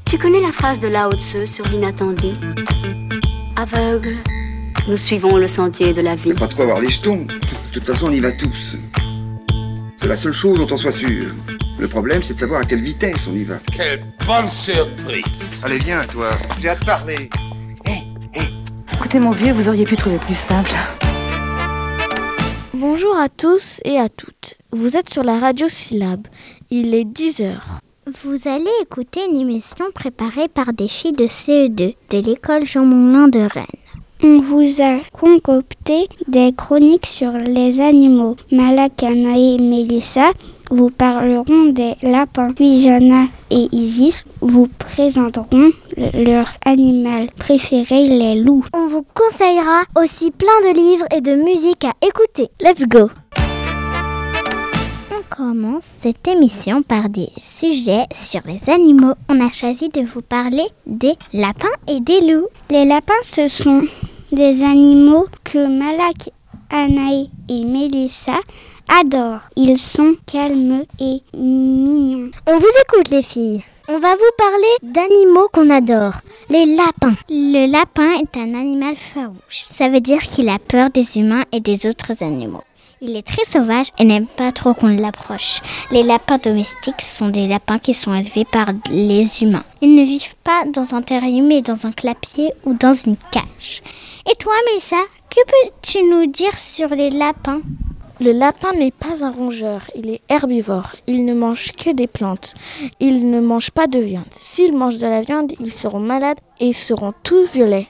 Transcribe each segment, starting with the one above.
Tu connais la phrase de Lao Tzu sur l'inattendu? Aveugle, nous suivons le sentier de la vie. Il n'y a pas de quoi avoir les jetons. De toute façon, on y va tous. C'est la seule chose dont on soit sûr. Le problème, c'est de savoir à quelle vitesse on y va. Quelle bonne surprise! Allez, viens, toi. J'ai hâte de parler. Écoutez, mon vieux, vous auriez pu trouver plus simple. Bonjour à tous et à toutes. Vous êtes sur la radio Syllabe. Il est 10h. Vous allez écouter une émission préparée par des filles de CE2 de l'école Jean Moulin de Rennes. On vous a concocté des chroniques sur les animaux. Malak, Anaï et Mélissa vous parleront des lapins. Puis Jana et Isis vous présenteront leur animal préféré, les loups. On vous conseillera aussi plein de livres et de musique à écouter. Let's go! On commence cette émission par des sujets sur les animaux. On a choisi de vous parler des lapins et des loups. Les lapins, ce sont des animaux que Malak, Anaï et Mélissa adorent. Ils sont calmes et mignons. On vous écoute les filles. On va vous parler d'animaux qu'on adore, les lapins. Le lapin est un animal farouche. Ça veut dire qu'il a peur des humains et des autres animaux. Il est très sauvage et n'aime pas trop qu'on l'approche. Les lapins domestiques sont des lapins qui sont élevés par les humains. Ils ne vivent pas dans un terrier mais dans un clapier ou dans une cage. Et toi, Mélissa, que peux-tu nous dire sur les lapins ? Le lapin n'est pas un rongeur, il est herbivore. Il ne mange que des plantes. Il ne mange pas de viande. S'ils mangent de la viande, ils seront malades et seront tous violets.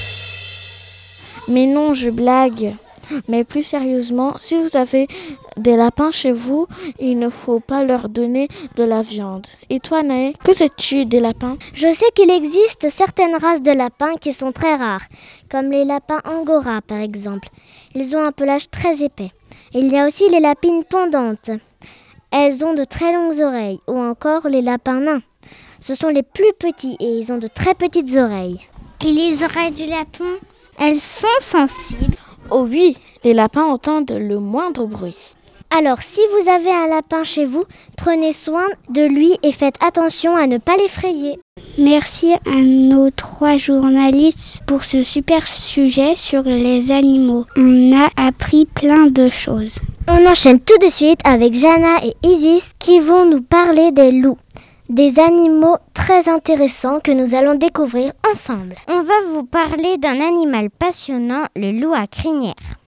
Mais non, je blague. Mais plus sérieusement, si vous avez des lapins chez vous, il ne faut pas leur donner de la viande. Et toi, Naë, que sais-tu des lapins ? Je sais qu'il existe certaines races de lapins qui sont très rares, comme les lapins angora par exemple. Ils ont un pelage très épais. Il y a aussi les lapines pendantes. Elles ont de très longues oreilles, ou encore les lapins nains. Ce sont les plus petits et ils ont de très petites oreilles. Et les oreilles du lapin, elles sont sensibles. Oh oui, les lapins entendent le moindre bruit. Alors, si vous avez un lapin chez vous, prenez soin de lui et faites attention à ne pas l'effrayer. Merci à nos 3 journalistes pour ce super sujet sur les animaux. On a appris plein de choses. On enchaîne tout de suite avec Jana et Isis qui vont nous parler des loups. Des animaux très intéressants que nous allons découvrir ensemble. On va vous parler d'un animal passionnant, le loup à crinière.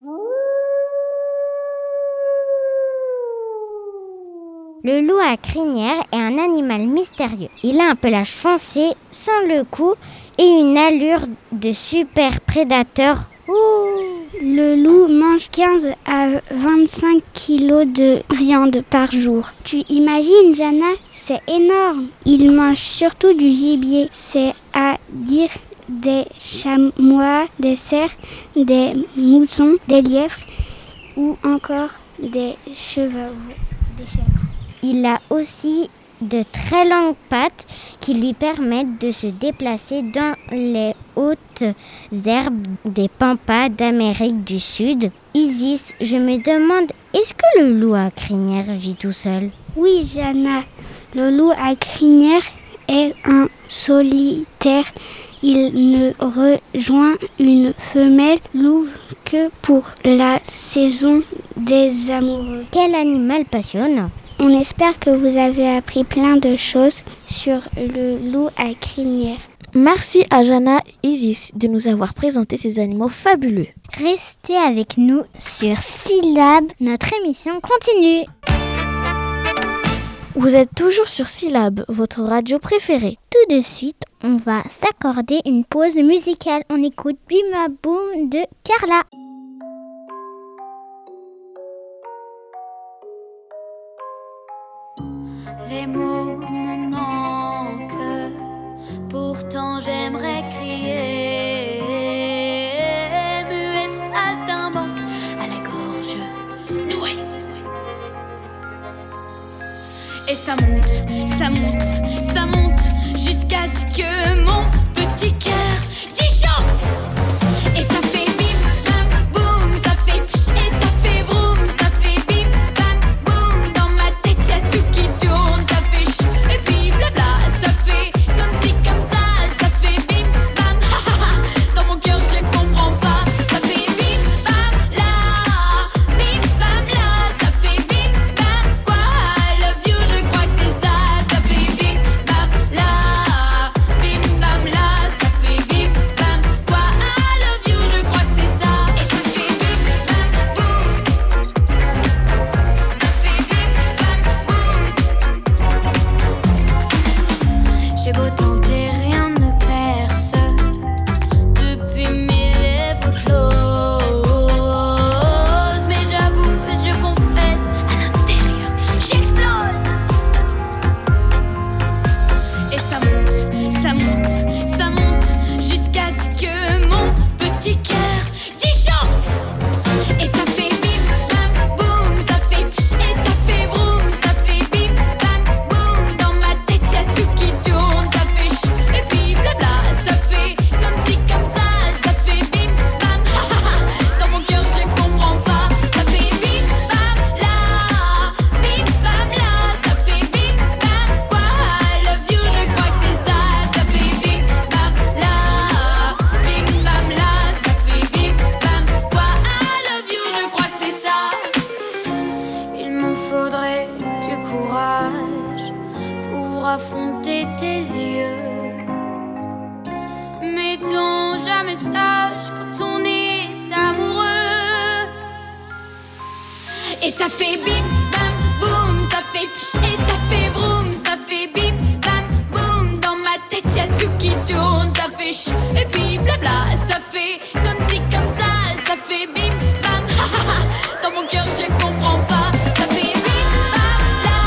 Le loup à crinière est un animal mystérieux. Il a un pelage foncé, sans le cou et une allure de super prédateur. Le loup mange 15 à 25 kilos de viande par jour. Tu imagines, Jana ? C'est énorme. Il mange surtout du gibier, c'est-à-dire des chamois, des cerfs, des moutons, des lièvres ou encore des chevaux. Il a aussi de très longues pattes qui lui permettent de se déplacer dans les hautes herbes des pampas d'Amérique du Sud. Isis, je me demande, est-ce que le loup à crinière vit tout seul ? Oui, Jana. Le loup à crinière est un solitaire. Il ne rejoint une femelle loup que pour la saison des amoureux. Quel animal passionnant! On espère que vous avez appris plein de choses sur le loup à crinière. Merci à Jana et Isis de nous avoir présenté ces animaux fabuleux. Restez avec nous sur Syllabe, notre émission continue. Vous êtes toujours sur Syllabe, votre radio préférée. Tout de suite, on va s'accorder une pause musicale. On écoute Bima Boom de Carla. Les mots me manquent, pourtant j'aimerais crier. Muette saltimbanque à la gorge nouée. Et ça monte, ça monte, ça monte, jusqu'à ce que mon petit cœur disjoncte. Et ça fait bip, bam, boum, ça fait pch, et ça fait vroom, ça fait bip, bam, boum. Dans ma tête y'a tout qui tourne, ça fait ch, et puis blabla, ça fait comme si beau tenter, rien ne perce. Depuis mes lèvres closes, mais j'avoue, je confesse, à l'intérieur, j'explose. Et ça monte, ça monte, ça monte, jusqu'à ce que mon petit cœur disjoncte. Et ça fait bim, bam, boum, ça fait pch, et ça fait vroom, ça fait bim, bam, boum. Dans ma tête y'a tout qui tourne, ça fait ch, et puis blabla. Ça fait comme si, comme ça fait bim, bam, ha ha ha. Dans mon cœur je comprends pas, ça fait bim, bam, là, ça fait bim, bam, quoi. I love you, je crois que c'est ça. Ça fait bim, bam, là, ça fait bim, bam, quoi. I love you, je crois que c'est ça. Il m'en faudrait du courage pour affronter tes yeux, mais t'en jamais sage quand on est amoureux. Et ça fait bim, bam, boum, ça fait pch, et ça fait vroom, ça fait bim, bam, boum. Dans ma tête y'a tout qui tourne, ça fait ch, et puis blabla. Ça fait comme si, comme ça fait bim, bam, ha ha ha. Dans mon cœur je comprends pas, ça fait bim, bam, là,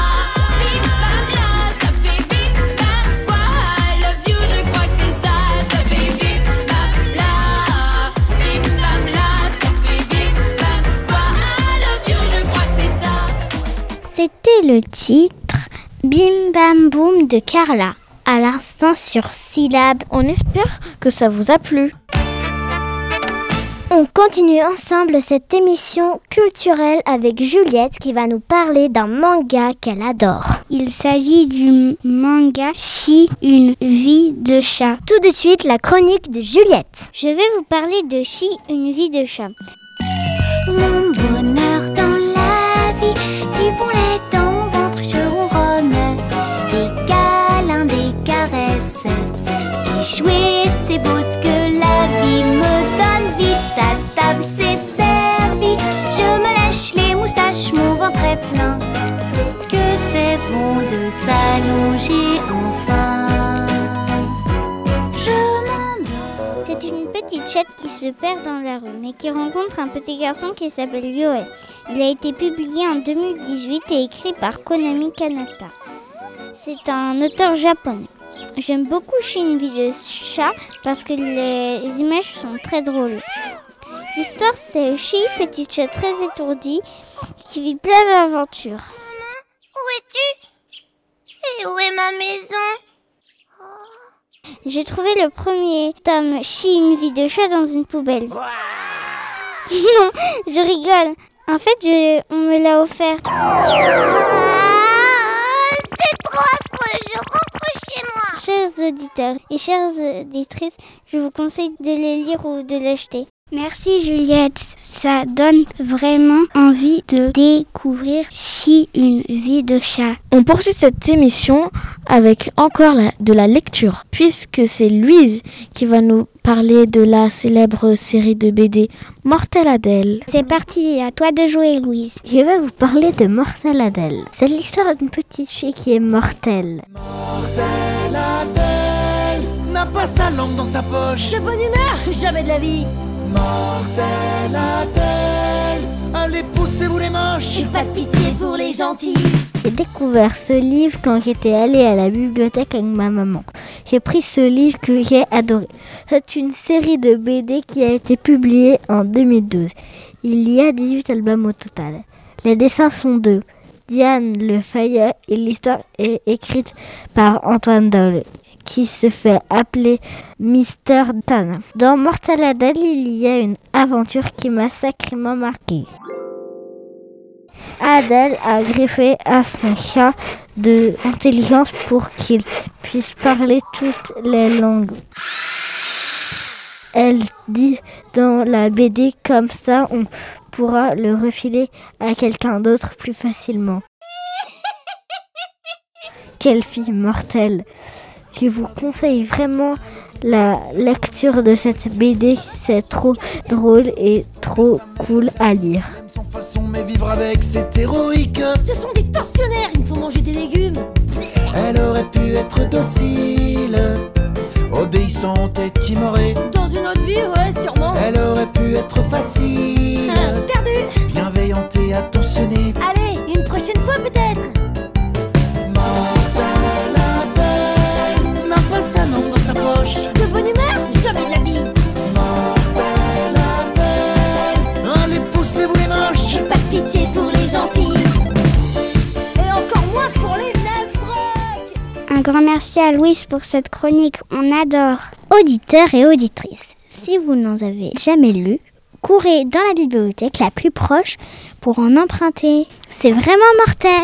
ça fait bim, bam, quoi. I love you, je crois que c'est ça. Ça fait bim, bam, là, ça fait bim, bam, quoi. I love you, je crois que c'est ça. C'était le titre Bim Bam Boum de Carla, à l'instant sur Syllab. On espère que ça vous a plu. On continue ensemble cette émission culturelle avec Juliette qui va nous parler d'un manga qu'elle adore. Il s'agit du manga Chi, une vie de chat. Tout de suite, la chronique de Juliette. Je vais vous parler de Chi, une vie de chat. Mon bonheur dans la vie, du bon lait dans mon ventre, je ronronne. Des câlins, des caresses, des jouets, c'est beau ce que la vie me donne. Vite à table, c'est servi, je me lèche les moustaches, mon ventre est plein. Que c'est bon de s'allonger enfin. Je m'endors. C'est une petite chatte qui se perd dans la rue, mais qui rencontre un petit garçon qui s'appelle Yoel. Il a été publié en 2018 et écrit par Konami Kanata. C'est un auteur japonais. J'aime beaucoup Chi, une vie de chat parce que les images sont très drôles. L'histoire, c'est Chi, petit chat très étourdi qui vit plein d'aventures. Maman, où es-tu? Et où est ma maison? J'ai trouvé le premier tome Chi, une vie de chat dans une poubelle. Non, je rigole. En fait, on me l'a offert. C'est trop affreux, je rentre chez moi. Chers auditeurs et chères auditrices, je vous conseille de les lire ou de l'acheter. Merci Juliette, ça donne vraiment envie de découvrir Chi, une vie de chat. On poursuit cette émission avec encore de la lecture, puisque c'est Louise qui va nous parler de la célèbre série de BD Mortel Adèle. C'est parti, à toi de jouer Louise. Je vais vous parler de Mortel Adèle. C'est l'histoire d'une petite fille qui est mortelle. Mortel Adèle n'a pas sa langue dans sa poche. De bonne humeur, jamais de la vie. Mortel Adèle, allez poussez-vous les moches. Et pas de pitié pour les gentils. J'ai découvert ce livre quand j'étais allée à la bibliothèque avec ma maman. J'ai pris ce livre que j'ai adoré. C'est une série de BD qui a été publiée en 2012. Il y a 18 albums au total. Les dessins sont de Diane Le Fayet et l'histoire est écrite par Antoine Doyle, qui se fait appeler Mr. Tan. Dans Mortel Adèle, il y a une aventure qui m'a sacrément marquée. Adèle a greffé à son chat de l'intelligence pour qu'il puisse parler toutes les langues. Elle dit dans la BD, comme ça on pourra le refiler à quelqu'un d'autre plus facilement. Quelle fille mortelle! Je vous conseille vraiment la lecture de cette BD, c'est trop drôle et trop cool à lire. Sans façon, mais vivre avec, c'est héroïque. Ce sont des tortionnaires, il faut manger des légumes. Elle aurait pu être docile, obéissante et timorée. Dans une autre vie, ouais, sûrement. Elle aurait pu être facile, perdu. bienveillante et attentionnée. Allez, une prochaine fois peut-être. Mortelle Adèle n'a pas sa langue dans sa poche. De bonne humeur, jamais de la vie. Mortelle Adèle, allez poussez-vous les moches. J'ai pas de pitié pour les gentils. Et encore moins pour les nasbrocs. Un grand merci à Louise pour cette chronique, on adore. Auditeurs et auditrices, si vous n'en avez jamais lu, courez dans la bibliothèque la plus proche pour en emprunter. C'est vraiment mortel.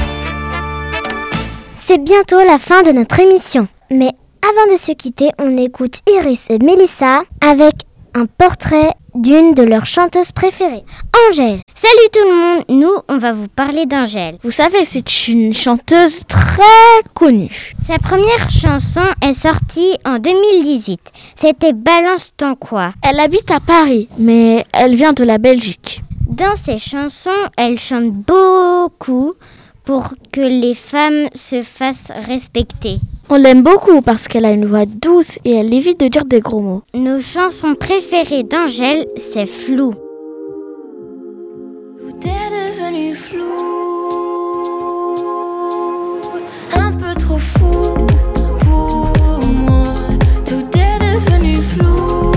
C'est bientôt la fin de notre émission. Mais avant de se quitter, on écoute Iris et Mélissa avec un portrait d'une de leurs chanteuses préférées, Angèle. Salut tout le monde, nous on va vous parler d'Angèle. Vous savez, c'est une chanteuse très connue. Sa première chanson est sortie en 2018. C'était Balance ton quoi. Elle habite à Paris, mais elle vient de la Belgique. Dans ses chansons, elle chante beaucoup pour que les femmes se fassent respecter. On l'aime beaucoup parce qu'elle a une voix douce et elle évite de dire des gros mots. Nos chansons préférées d'Angèle, c'est Flou. Tout est devenu flou, un peu trop fou pour moi. Tout est devenu flou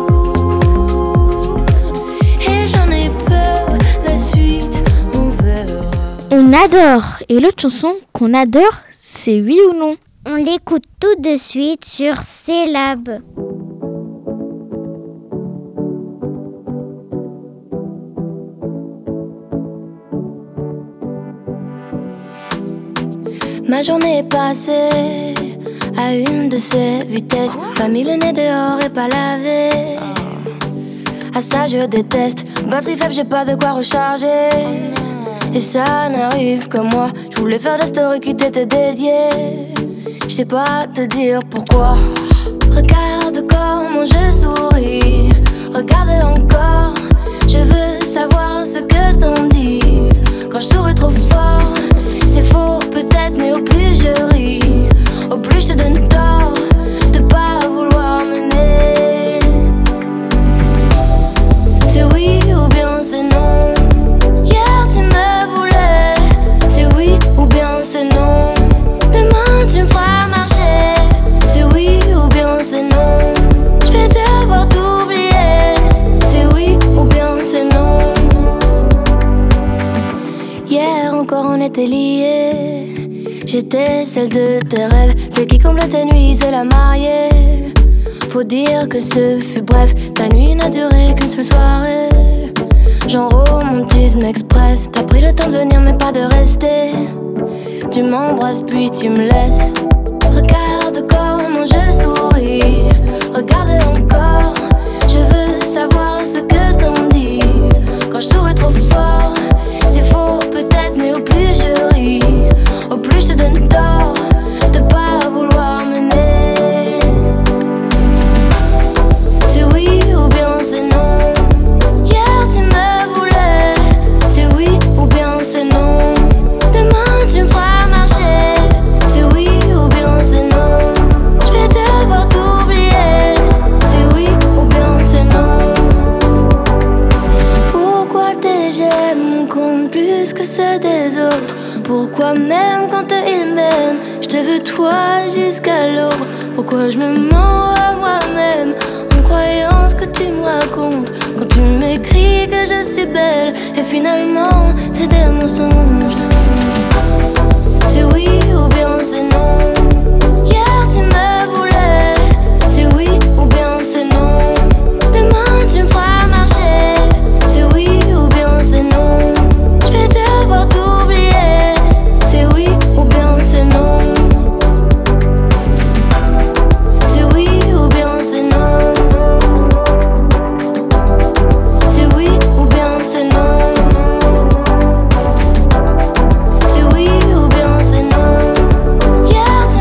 et j'en ai peur, la suite on verra. On adore. Et l'autre chanson qu'on adore, c'est Oui ou Non. On l'écoute tout de suite sur Célab. Ma journée est passée à une de ces vitesses. Pas mis le nez dehors et pas lavé. À ça je déteste. Batterie faible, j'ai pas de quoi recharger. Et ça n'arrive que moi. Je voulais faire des stories qui t'étaient dédiées. Je sais pas te dire pourquoi. Regarde comment je souris. Regarde encore. Je veux savoir ce que t'en dis. Quand je souris trop fort, c'est faux peut-être, mais au plus je ris, au plus je te donne tort de pas vouloir m'aimer. C'est oui ou bien c'est non. Hier tu me voulais. C'est oui ou bien c'est non. Demain tu me feras marcher. C'est oui ou bien c'est non. Je vais devoir t'oublier. C'est oui ou bien c'est non. Hier encore on était liés. J'étais celle de tes rêves. Celle qui comble tes nuits, c'est la mariée. Faut dire que ce fut bref. Ta nuit n'a duré qu'une seule soirée. Genre romantisme express. T'as pris le temps de venir mais pas de rester. Tu m'embrasses puis tu me laisses. Regarde comment je souris. Regarde encore. Je veux savoir ce que t'en dis. Quand je souris trop fort, c'est faux peut-être, mais au plus je ris, au plus je te donne tort de pas vouloir m'aimer. C'est oui ou bien c'est non. Hier tu me voulais. C'est oui ou bien c'est non. Demain tu me feras marcher. C'est oui ou bien c'est non. Je vais devoir t'oublier. C'est oui ou bien c'est non. Pourquoi tes j'aime comptent plus que ceux des autres? Pourquoi même quand ils m'aiment, je te veux toi jusqu'à l'aube? Pourquoi je me mens à moi-même en croyant ce que tu me racontes? Quand tu m'écris que je suis belle et finalement c'est des mensonges. C'est oui ou bien c'est non. Hier tu me voulais. C'est oui ou bien c'est non. Demain tu me feras marcher. C'est oui ou bien c'est non. Je vais devoir t'oublier. C'est oui ou bien c'est non. C'est oui ou bien c'est non. C'est oui ou bien c'est non. C'est oui ou bien c'est non. Hier tu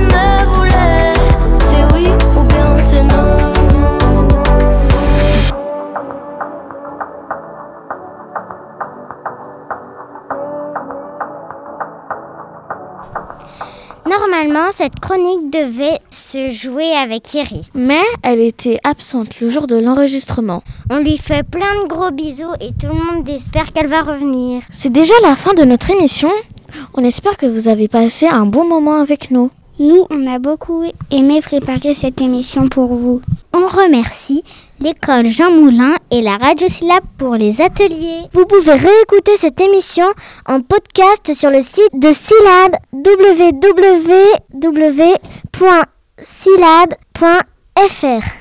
chronique devait se jouer avec Iris. Mais elle était absente le jour de l'enregistrement. On lui fait plein de gros bisous et tout le monde espère qu'elle va revenir. C'est déjà la fin de notre émission. On espère que vous avez passé un bon moment avec nous. Nous, on a beaucoup aimé préparer cette émission pour vous. On remercie l'école Jean Moulin et la Radio Syllabe pour les ateliers. Vous pouvez réécouter cette émission en podcast sur le site de Syllabe www.syllabe.fr.